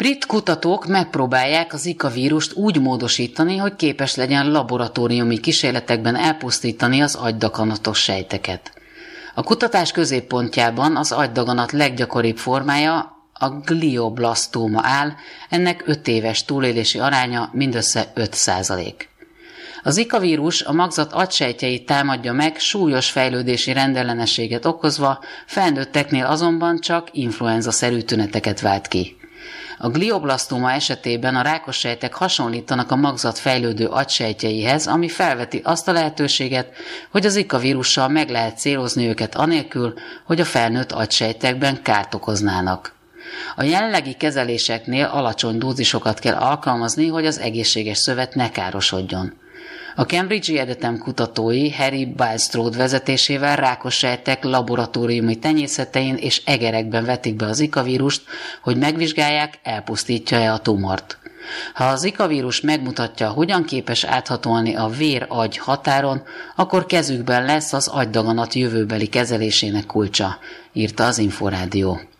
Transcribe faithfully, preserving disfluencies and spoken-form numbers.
Brit kutatók megpróbálják a Zika vírust úgy módosítani, hogy képes legyen laboratóriumi kísérletekben elpusztítani az agydaganatos sejteket. A kutatás középpontjában az agydaganat leggyakoribb formája a glioblasztóma áll, ennek öt éves túlélési aránya mindössze öt százalék. A Zika vírus a magzat agysejtjeit támadja meg, súlyos fejlődési rendellenességet okozva, felnőtteknél azonban csak influenza-szerű tüneteket vált ki. A glioblasztóma esetében a rákos sejtek hasonlítanak a magzat fejlődő agysejtjeihez, ami felveti azt a lehetőséget, hogy a Zika vírussal meg lehet célozni őket anélkül, hogy a felnőtt agysejtekben kárt okoznának. A jelenlegi kezeléseknél alacsony dózisokat kell alkalmazni, hogy az egészséges szövet ne károsodjon. A Cambridge-i Egyetem kutatói Harry Bulstrode vezetésével rákos sejtek laboratóriumi tenyészetein és egerekben vetik be a Zika vírust, hogy megvizsgálják, elpusztítja-e a tumort. Ha a Zika vírus megmutatja, hogyan képes áthatolni a vér-agy határon, akkor kezükben lesz az agydaganat jövőbeli kezelésének kulcsa, írta az Inforádió.